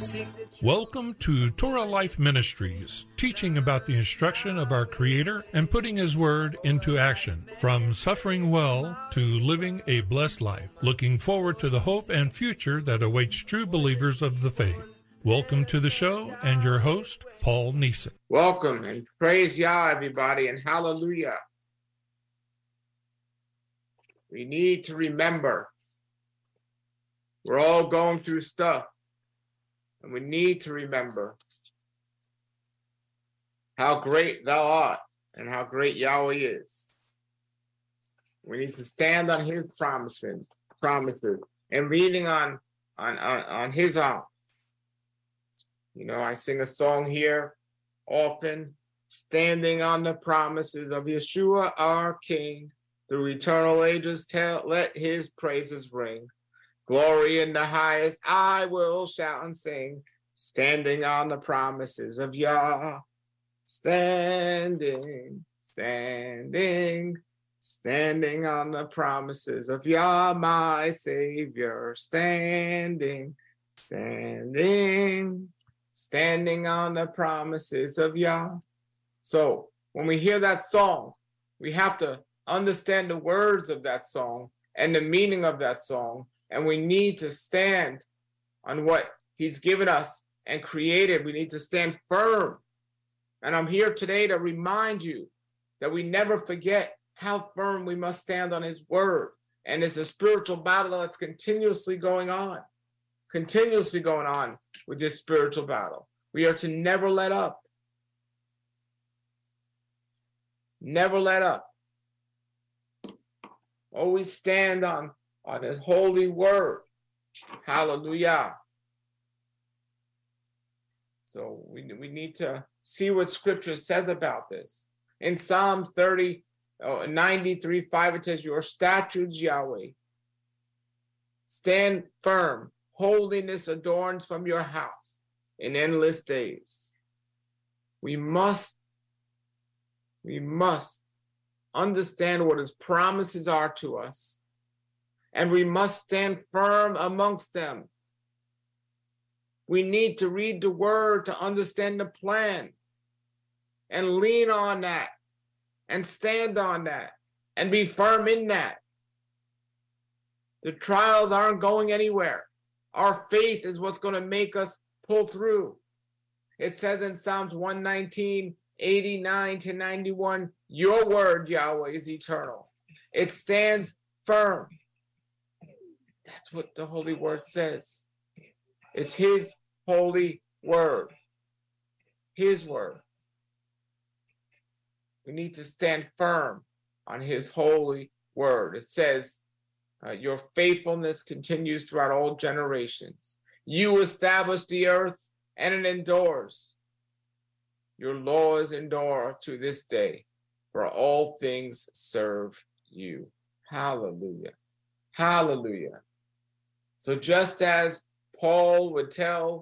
Welcome to Torah Life Ministries, teaching about the instruction of our Creator and putting His Word into action, from suffering well to living a blessed life, looking forward to the hope and future that awaits true believers of the faith. Welcome to the show and your host, Paul Neeson. Welcome and praise Yah, everybody, and hallelujah. We need to remember we're all going through stuff, and we need to remember how great Thou art and how great Yahweh is. We need to stand on His promises, and leaning on His arms. You know, I sing a song here often, standing on the promises of Yeshua, our King. Through eternal ages, let His praises ring. Glory in the highest, I will shout and sing, standing on the promises of Yah. Standing on the promises of Yah, my Savior. Standing on the promises of Yah. So when we hear that song, we have to understand the words of that song and the meaning of that song, and we need to stand on what He's given us and created. We need to stand firm. And I'm here today to remind you that we never forget how firm we must stand on His word. And it's a spiritual battle that's continuously going on with this spiritual battle. We are to never let up. Never let up. Always stand on His holy word. Hallelujah. So we need to see what Scripture says about this. In Psalms 93:5, it says, your statutes, Yahweh, stand firm. Holiness adorns from your house in endless days. We must understand what His promises are to us, and we must stand firm amongst them. We need to read the word to understand the plan and lean on that and stand on that and be firm in that. The trials aren't going anywhere. Our faith is what's going to make us pull through. It says in Psalms 119:89-91, your word, Yahweh, is eternal. It stands firm. That's what the Holy Word says. It's His holy word. His word. We need to stand firm on His holy word. It says, your faithfulness continues throughout all generations. You establish the earth and it endures. Your laws endure to this day, for all things serve you. Hallelujah. Hallelujah. So just as Paul would tell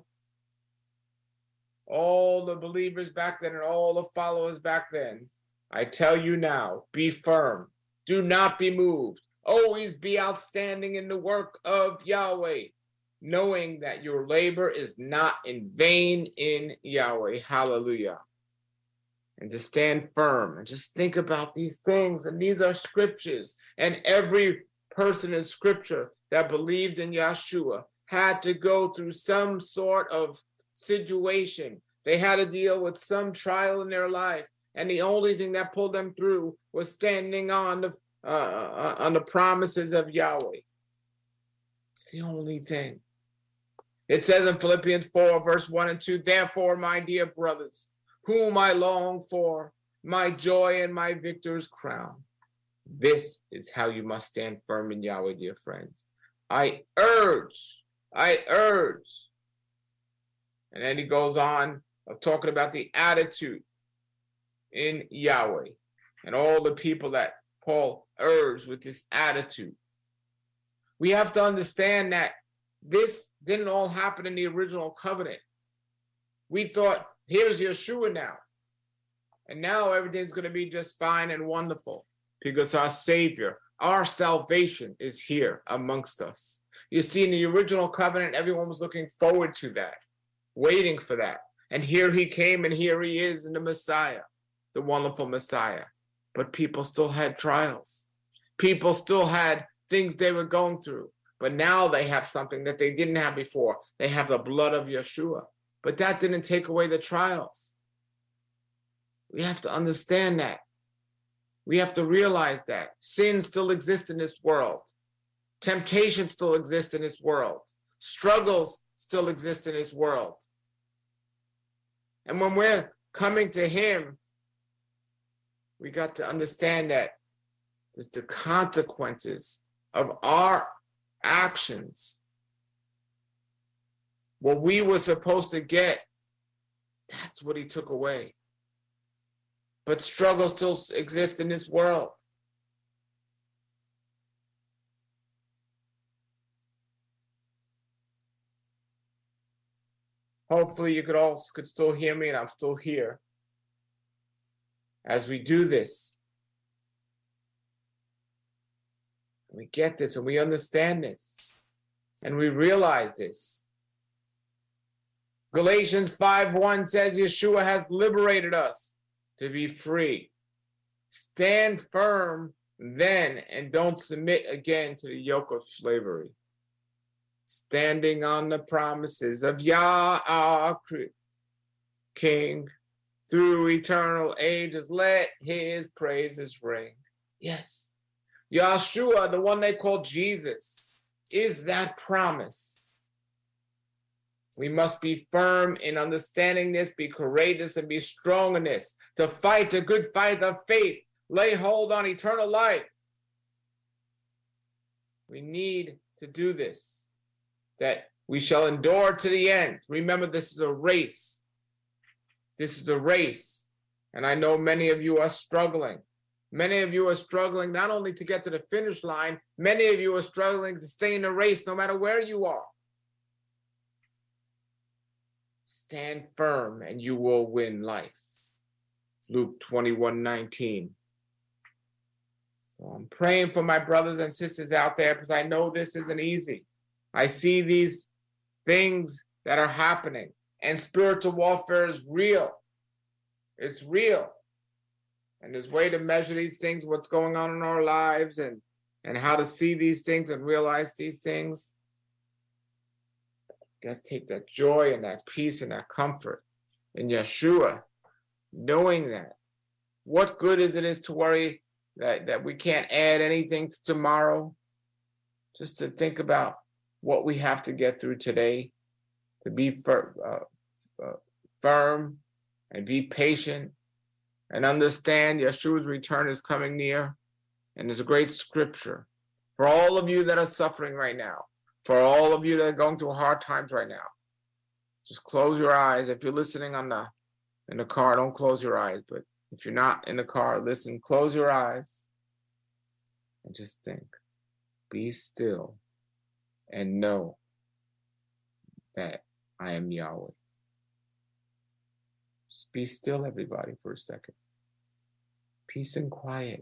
all the believers back then and all the followers back then, I tell you now, be firm. Do not be moved. Always be outstanding in the work of Yahweh, knowing that your labor is not in vain in Yahweh. Hallelujah. And to stand firm and just think about these things. And these are scriptures. And every person in Scripture that believed in Yeshua had to go through some sort of situation. They had to deal with some trial in their life. And the only thing that pulled them through was standing on the promises of Yahweh. It's the only thing. It says in Philippians 4, verse 1 and 2, therefore, my dear brothers, whom I long for, my joy and my victor's crown. This is how you must stand firm in Yahweh, dear friends. I urge. And then he goes on of talking about the attitude in Yahweh and all the people that Paul urged with this attitude. We have to understand that this didn't all happen in the original covenant. We thought, here's Yeshua now. And now everything's going to be just fine and wonderful because our Savior, our salvation is here amongst us. You see, in the original covenant, everyone was looking forward to that. waiting for that. And here he came, and here he is in the Messiah, the wonderful Messiah. But people still had trials. People still had things they were going through. But now they have something that they didn't have before. They have the blood of Yeshua. But that didn't take away the trials. We have to understand that. We have to realize that sin still exists in this world. Temptation still exists in this world. Struggles still exist in this world. And when we're coming to him, we got to understand that there's the consequences of our actions. What we were supposed to get, that's what he took away. But struggles still exist in this world. Hopefully you could still hear me, and I'm still here. As we do this, we get this and we understand this and we realize this. Galatians 5:1 says Yeshua has liberated us to be free. Stand firm then and don't submit again to the yoke of slavery. Standing on the promises of Yah, our King, through eternal ages, let his praises ring. Yes, Yeshua, the one they call Jesus, is that promise. We must be firm in understanding this, be courageous and be strong in this, to fight the good fight of faith, lay hold on eternal life. We need to do this, that we shall endure to the end. Remember, this is a race. This is a race. And I know many of you are struggling. Many of you are struggling not only to get to the finish line, many of you are struggling to stay in the race no matter where you are. Stand firm and you will win life. Luke 21:19. So I'm praying for my brothers and sisters out there because I know this isn't easy. I see these things that are happening, and spiritual warfare is real. It's real. And there's a way to measure these things, what's going on in our lives, and how to see these things and realize these things. You guys take that joy and that peace and that comfort in Yeshua, knowing that. What good is it to worry that we can't add anything to tomorrow? Just to think about what we have to get through today, to be firm and be patient and understand Yeshua's return is coming near. And there's a great scripture for all of you that are suffering right now, for all of you that are going through hard times right now. Just close your eyes. If you're listening in the car, don't close your eyes. But if you're not in the car, listen, close your eyes and just think. Be still and know that I am Yahweh. Just be still, everybody, for a second. Peace and quiet.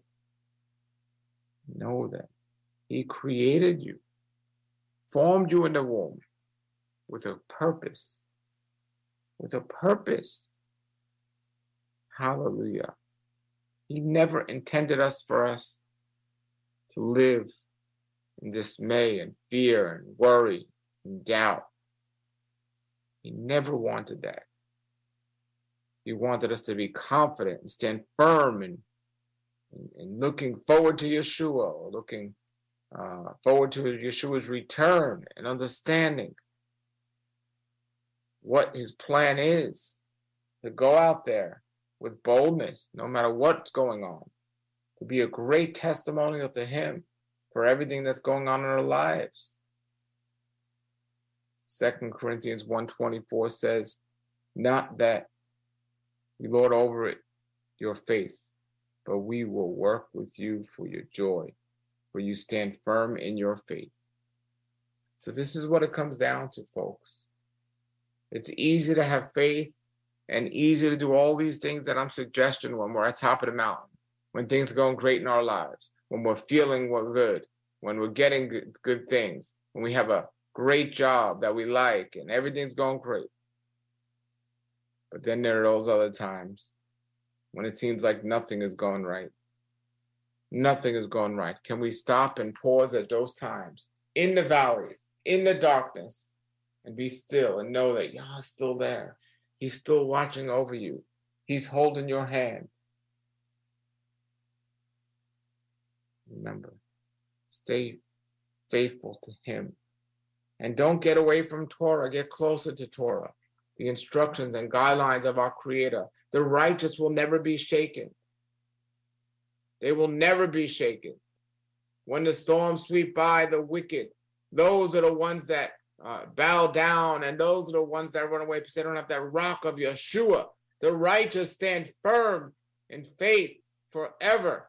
Know that he created you, formed you in the womb with a purpose. With a purpose. Hallelujah. He never intended for us to live in dismay and fear and worry and doubt. He never wanted that. He wanted us to be confident and stand firm and looking forward to Yeshua, or looking forward to Yeshua's return and understanding what his plan is, to go out there with boldness, no matter what's going on, to be a great testimonial to him for everything that's going on in our lives. 2 Corinthians 1:24 says, not that we lord over it your faith, but we will work with you for your joy, for you stand firm in your faith. So this is what it comes down to, folks. It's easy to have faith and easy to do all these things that I'm suggesting when we're at top of the mountain, when things are going great in our lives, when we're feeling we're good, when we're getting good things, when we have a great job that we like and everything's going great. But then there are those other times when it seems like nothing is going right. Nothing is going right. Can we stop and pause at those times, in the valleys, in the darkness, and be still and know that Yah's still there. He's still watching over you. He's holding your hand. Remember, stay faithful to him. And don't get away from Torah. Get closer to Torah. The instructions and guidelines of our Creator. The righteous will never be shaken. They will never be shaken. When the storms sweep by, the wicked, those are the ones that bow down, and those are the ones that run away because they don't have that rock of Yeshua. The righteous stand firm in faith forever.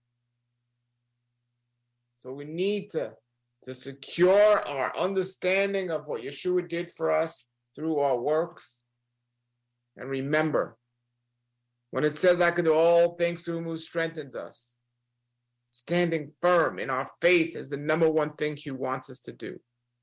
So we need to secure our understanding of what Yeshua did for us through our works. And remember, when it says I can do all things through him who strengthens us, standing firm in our faith is the number one thing he wants us to do.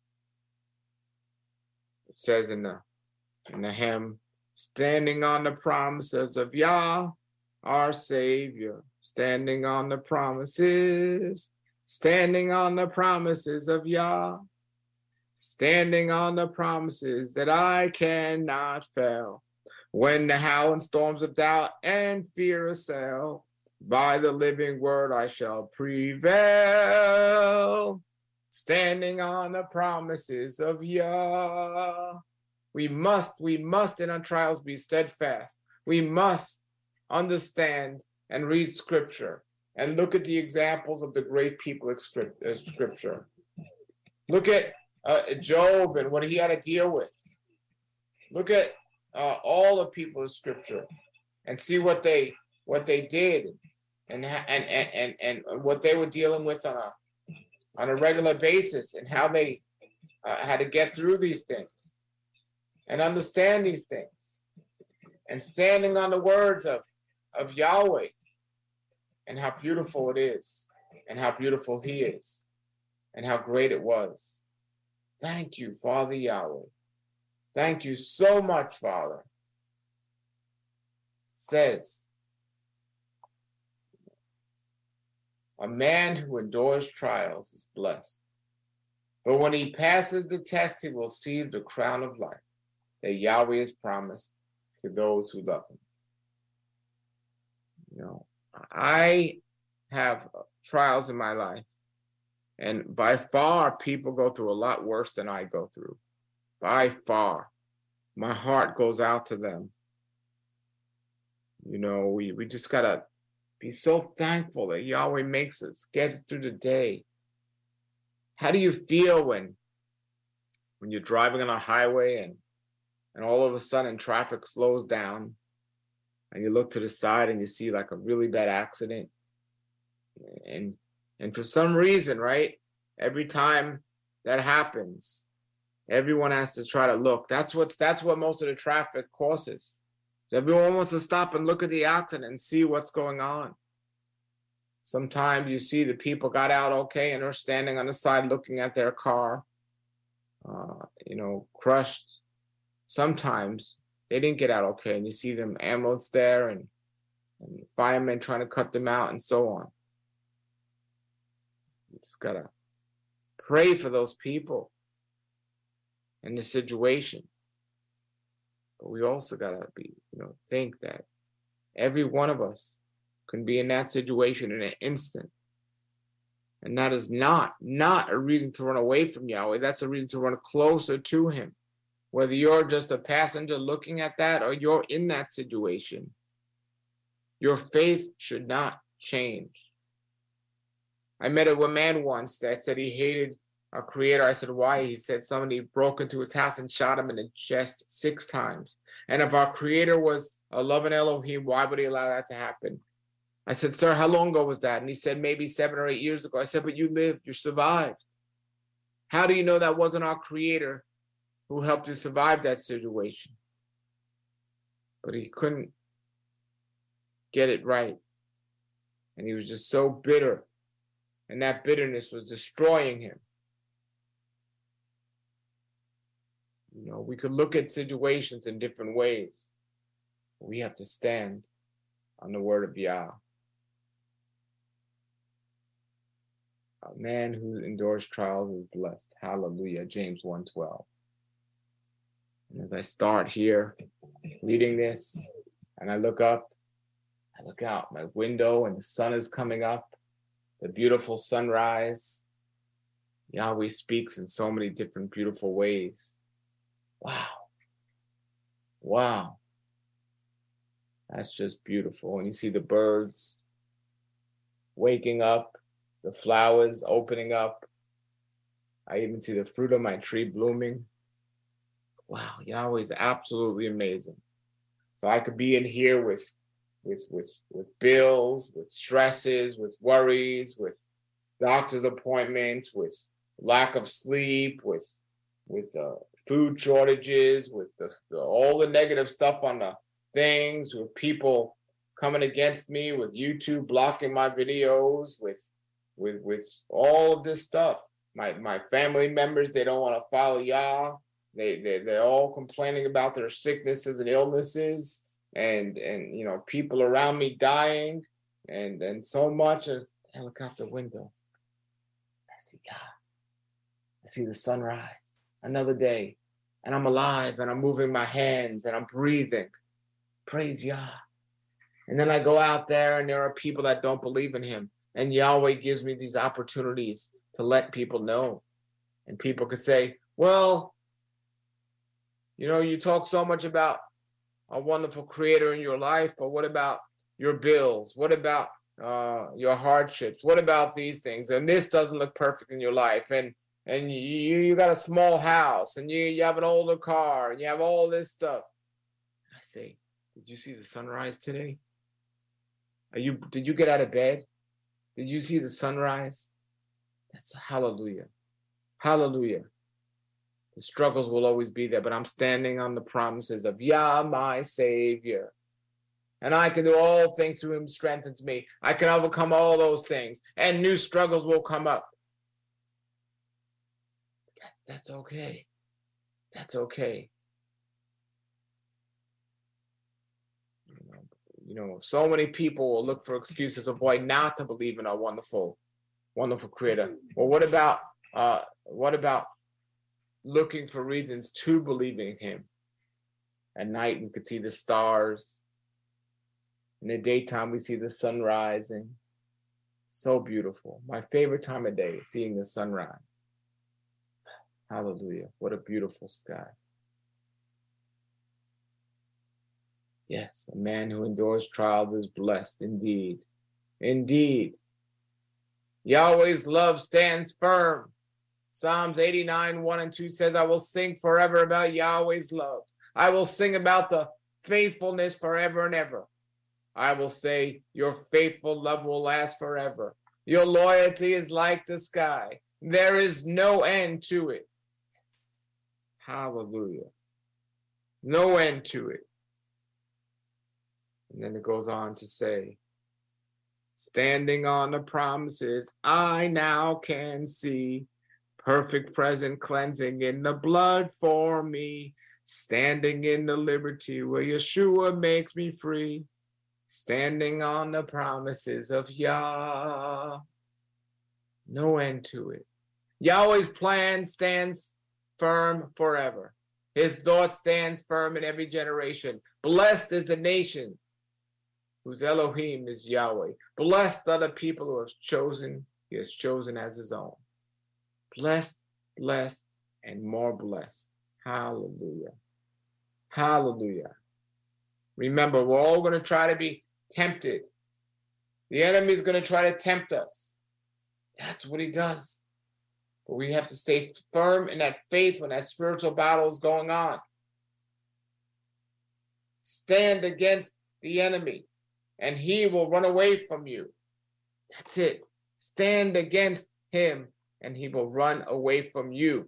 It says in the hymn, standing on the promises of Yah, our Savior, standing on the promises, standing on the promises of Yah, standing on the promises that I cannot fail. When the howling storms of doubt and fear assail, by the living word I shall prevail. Standing on the promises of Yah. We must in our trials be steadfast. We must understand and read Scripture and look at the examples of the great people of Scripture. Look at Job and what he had to deal with. Look at all the people of Scripture and see what they did and what they were dealing with on a regular basis, and how they had to get through these things and understand these things, and standing on the words of Yahweh, and how beautiful it is, and how beautiful he is, and how great it was. Thank you, Father Yahweh. Thank you so much, Father. It says, a man who endures trials is blessed, but when he passes the test, he will receive the crown of life that Yahweh has promised to those who love him. You know, I have trials in my life, and by far people go through a lot worse than I go through. By far. My heart goes out to them. You know, we just gotta be so thankful that Yahweh makes us get through the day. How do you feel when you're driving on a highway and all of a sudden traffic slows down and you look to the side and you see like a really bad accident? And for some reason, right, every time that happens, everyone has to try to look. That's what most of the traffic causes. Everyone wants to stop and look at the accident and see what's going on. Sometimes you see the people got out okay and are standing on the side looking at their car, crushed. Sometimes they didn't get out okay, and you see them ambulance there and firemen trying to cut them out and so on. You just gotta pray for those people in the situation. But we also gotta think that every one of us can be in that situation in an instant. And that is not a reason to run away from Yahweh. That's a reason to run closer to him. Whether you're just a passenger looking at that or you're in that situation, your faith should not change. I met a man once that said he hated our Creator. I said, why? He said somebody broke into his house and shot him in the chest 6 times. And if our Creator was a loving Elohim, why would he allow that to happen? I said, sir, how long ago was that? And he said, maybe 7 or 8 years ago. I said, but you lived, you survived. How do you know that wasn't our Creator who helped you survive that situation? But he couldn't get it right. And he was just so bitter. And that bitterness was destroying him. We could look at situations in different ways. We have to stand on the word of Yah. A man who endures trials is blessed. Hallelujah. James 1:12. And as I start here reading this, and I look up, I look out my window and the sun is coming up, the beautiful sunrise. Yahweh speaks in so many different beautiful ways. Wow. Wow. That's just beautiful. And you see the birds waking up, the flowers opening up. I even see the fruit of my tree blooming. Wow, Yahweh is absolutely amazing. So I could be in here with bills, with stresses, with worries, with doctor's appointments, with lack of sleep, with food shortages, with all the negative stuff on the things, with people coming against me, with YouTube blocking my videos, with all of this stuff. My family members, they don't want to follow Yah. They're all complaining about their sicknesses and illnesses, and you know, people around me dying, and so much. And I look out the window. I see Yah. I see the sunrise. Another day, and I'm alive, and I'm moving my hands, and I'm breathing. Praise Yah. And then I go out there, and there are people that don't believe in Him, and Yahweh gives me these opportunities to let people know. And people could say, well, you know, you talk so much about a wonderful Creator in your life, but what about your bills? What about your hardships? What about these things? And this doesn't look perfect in your life. And you got a small house, and you have an older car, and you have all this stuff. I say, did you see the sunrise today? Did you get out of bed? Did you see the sunrise? That's hallelujah. Hallelujah. The struggles will always be there, but I'm standing on the promises of Yah, my Savior. And I can do all things through Him strengthens me. I can overcome all those things, and new struggles will come up. That's okay. That's okay. You know, so many people will look for excuses of why not to believe in our wonderful Creator. Well, what about looking for reasons to believe in Him? At night, we could see the stars. In the daytime, we see the sun rising. So beautiful. My favorite time of day is seeing the sunrise. Hallelujah. What a beautiful sky. Yes, a man who endures trials is blessed indeed. Indeed. Yahweh's love stands firm. Psalms 89, 1 and 2 says, I will sing forever about Yahweh's love. I will sing about the faithfulness forever and ever. I will say, your faithful love will last forever. Your loyalty is like the sky. There is no end to it. Hallelujah. No end to it. And then it goes on to say, standing on the promises, I now can see perfect present cleansing in the blood for me, standing in the liberty where Yeshua makes me free, standing on the promises of Yah. No end to it. Yahweh's plan stands firm forever. His thought stands firm in every generation. Blessed is the nation whose Elohim is Yahweh. Blessed are the people who he has chosen as his own. Blessed, blessed, and more blessed. Hallelujah. Hallelujah. Remember, we're all going to try to be tempted. The enemy is going to try to tempt us. That's what he does. But we have to stay firm in that faith when that spiritual battle is going on. Stand against the enemy, and he will run away from you. That's it. Stand against him, and he will run away from you.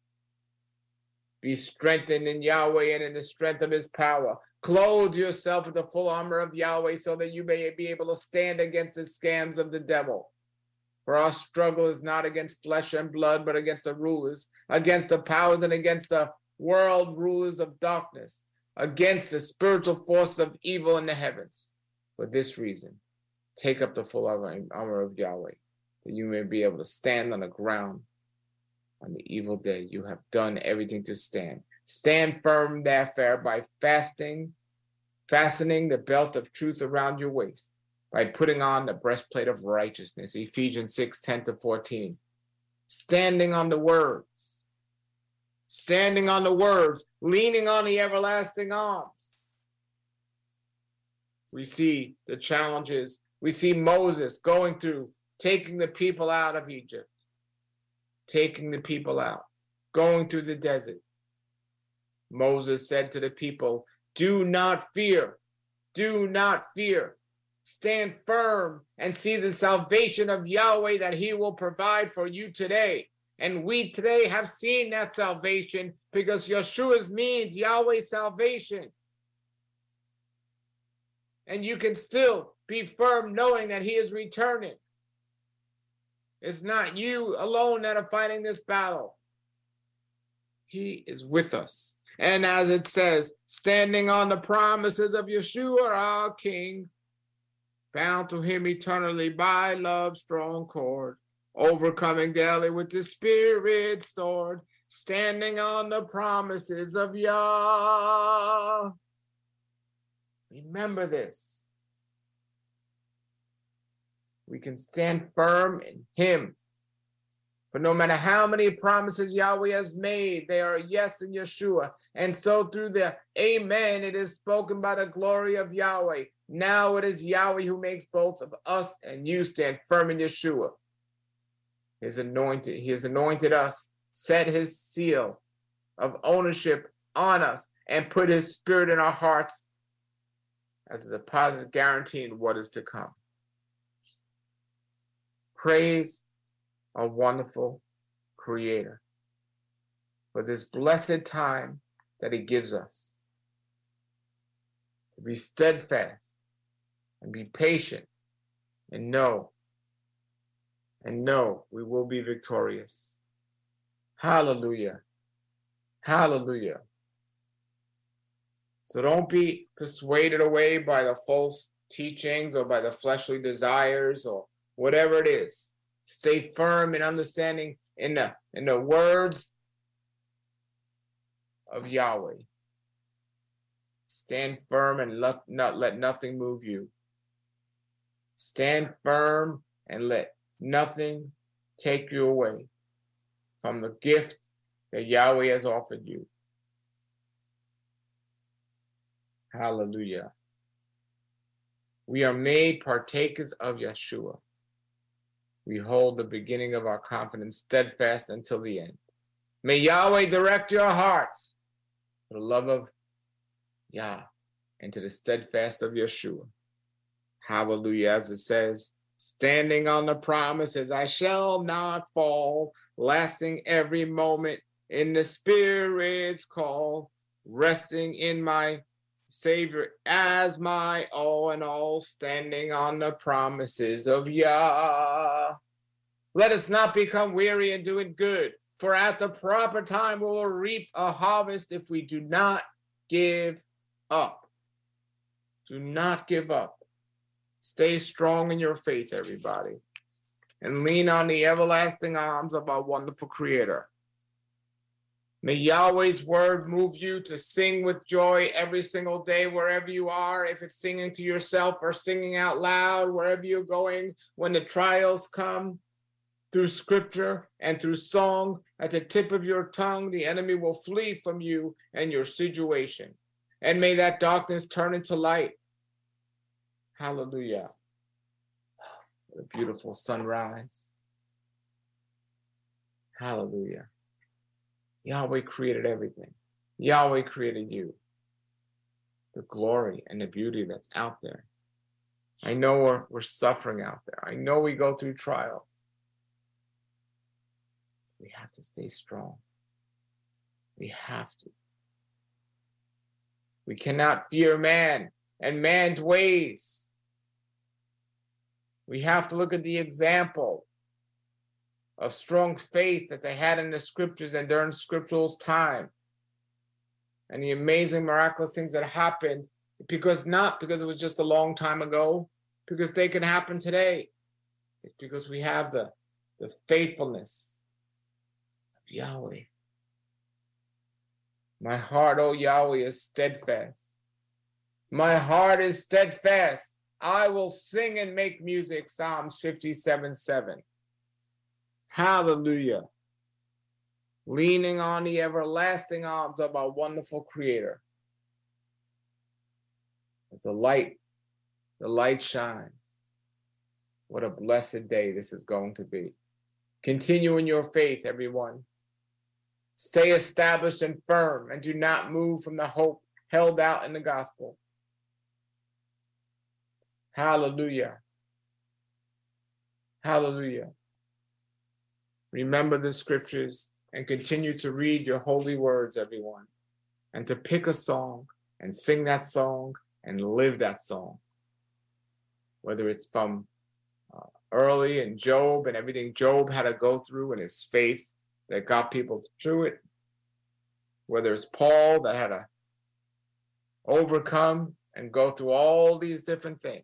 Be strengthened in Yahweh and in the strength of his power. Clothe yourself with the full armor of Yahweh so that you may be able to stand against the scams of the devil. For our struggle is not against flesh and blood, but against the rulers, against the powers, and against the world rulers of darkness, against the spiritual force of evil in the heavens. For this reason, take up the full armor of Yahweh, that you may be able to stand on the ground on the evil day. You have done everything to stand. Stand firm, therefore, by fastening the belt of truth around your waist, by putting on the breastplate of righteousness. Ephesians 6:10-14. Standing on the words. Standing on the words, leaning on the everlasting arms. We see the challenges. We see Moses going through, taking the people out of Egypt, taking the people out, going through the desert. Moses said to the people, do not fear, do not fear. Stand firm and see the salvation of Yahweh that he will provide for you today. And we today have seen that salvation because Yeshua's means Yahweh's salvation. And you can still be firm knowing that he is returning. It's not you alone that are fighting this battle. He is with us. And as it says, standing on the promises of Yeshua, our King, bound to him eternally by love's strong cord, overcoming daily with the Spirit stored, standing on the promises of Yah. Remember this. We can stand firm in him. For no matter how many promises Yahweh has made, they are yes in Yeshua. And so through the amen, it is spoken by the glory of Yahweh. Now it is Yahweh who makes both of us and you stand firm in Yeshua. He has anointed us, set his seal of ownership on us, and put his spirit in our hearts as a deposit guaranteeing what is to come. Praise a wonderful Creator for this blessed time that he gives us to be steadfast and be patient and know we will be victorious. Hallelujah. Hallelujah. So don't be persuaded away by the false teachings or by the fleshly desires or whatever it is. Stay firm in understanding in the words of Yahweh. Stand firm and let nothing move you. Stand firm and let nothing take you away from the gift that Yahweh has offered you. Hallelujah. We are made partakers of Yeshua. We hold the beginning of our confidence steadfast until the end. May Yahweh direct your hearts to the love of Yah and to the steadfast of Yeshua. Hallelujah. As it says, standing on the promises, I shall not fall, lasting every moment in the Spirit's call, resting in my Savior as my all in all, standing on the promises of Yah. Let us not become weary in doing good, for at the proper time we will reap a harvest if we do not give up. Do not give up. Stay strong in your faith, everybody, and lean on the everlasting arms of our wonderful Creator. May Yahweh's word move you to sing with joy every single day, wherever you are, if it's singing to yourself or singing out loud, wherever you're going, when the trials come, through scripture and through song, at the tip of your tongue, the enemy will flee from you and your situation. And may that darkness turn into light. Hallelujah. What a beautiful sunrise. Hallelujah. Yahweh created everything. Yahweh created you. The glory and the beauty that's out there. I know we're suffering out there. I know we go through trials. We have to stay strong. We have to. We cannot fear man and man's ways. We have to look at the example of strong faith that they had in the scriptures and during scriptural time. and the amazing, miraculous things that happened, not because it was just a long time ago, because they can happen today. It's because we have the faithfulness of Yahweh. My heart, O Yahweh, is steadfast. My heart is steadfast. I will sing and make music, Psalms 57:7. Hallelujah. Leaning on the everlasting arms of our wonderful Creator. The light shines. What a blessed day this is going to be. Continue in your faith, everyone. Stay established and firm, and do not move from the hope held out in the gospel. Hallelujah. Hallelujah. Remember the scriptures and continue to read your holy words, everyone, and to pick a song and sing that song and live that song. Whether it's from early in Job and everything Job had to go through in his faith that got people through it, whether it's Paul that had to overcome and go through all these different things.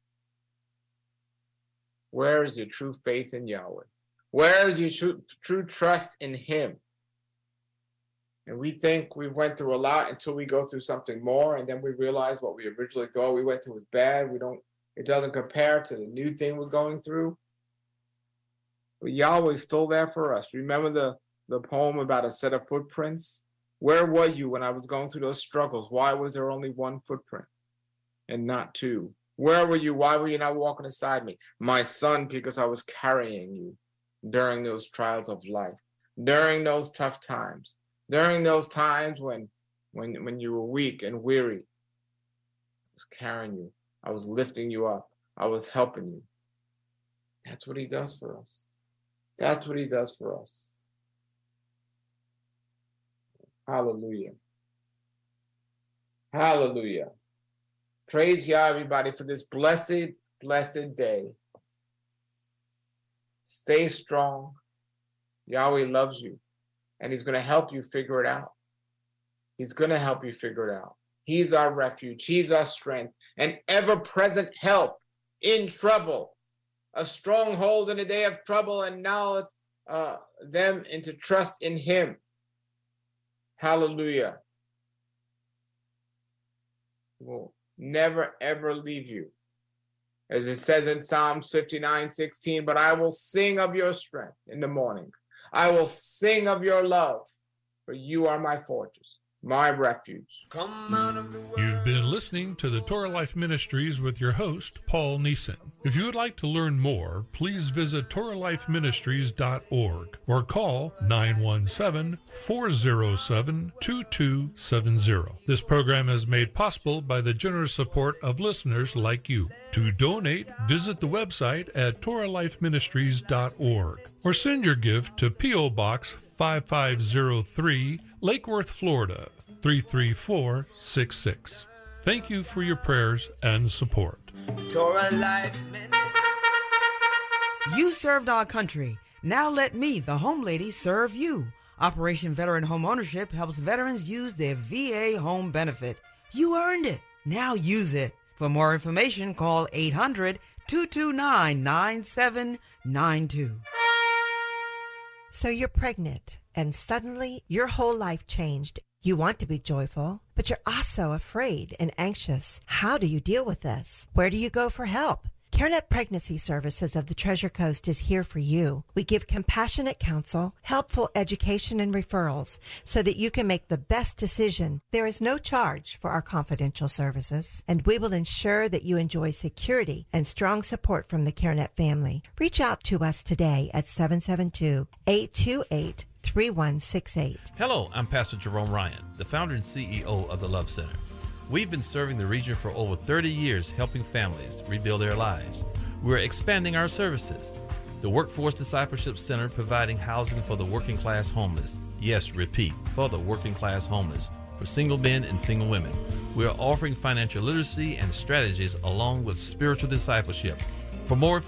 Where is your true faith in Yahweh? Where is your true trust in Him? And we think we went through a lot until we go through something more, and then we realize what we originally thought we went through was bad. It doesn't compare to the new thing we're going through. But Yahweh's still there for us. Remember the poem about a set of footprints? Where were you when I was going through those struggles? Why was there only one footprint and not two? Where were you? Why were you not walking beside me? My son, because I was carrying you during those trials of life, during those tough times, during those times when you were weak and weary. I was carrying you. I was lifting you up. I was helping you. That's what He does for us. That's what He does for us. Hallelujah. Hallelujah. Praise Yah, everybody, for this blessed, blessed day. Stay strong. Yahweh loves you, and He's going to help you figure it out. He's going to help you figure it out. He's our refuge. He's our strength, an ever-present help in trouble, a stronghold in a day of trouble, and knowledge them into trust in Him. Hallelujah. He will never, ever leave you. As it says in Psalms 59:16, but I will sing of your strength in the morning. I will sing of your love, for you are my fortress, my refuge. You've been listening to the Torah Life Ministries with your host, Paul Neeson. If you would like to learn more, please visit TorahLifeMinistries.org or call 917-407-2270. This program is made possible by the generous support of listeners like you. To donate, visit the website at TorahLifeMinistries.org or send your gift to P.O. Box 5503, Lake Worth, Florida, 33466. Thank you for your prayers and support. Torah Life Ministry. You served our country. Now let me, the home lady, serve you. Operation Veteran Home Ownership helps veterans use their VA home benefit. You earned it. Now use it. For more information, call 800-229-9792. So you're pregnant, and suddenly your whole life changed. You want to be joyful, but you're also afraid and anxious. How do you deal with this? Where do you go for help? CareNet Pregnancy Services of the Treasure Coast is here for you. We give compassionate counsel, helpful education, and referrals so that you can make the best decision. There is no charge for our confidential services, and we will ensure that you enjoy security and strong support from the CareNet family. Reach out to us today at 772-828-3168. Hello, I'm Pastor Jerome Ryan, the founder and CEO of the Love Center. We've been serving the region for over 30 years, helping families rebuild their lives. We're expanding our services. The Workforce Discipleship Center providing housing for the working class homeless. Yes, repeat, for the working class homeless, for single men and single women. We are offering financial literacy and strategies along with spiritual discipleship. For more information,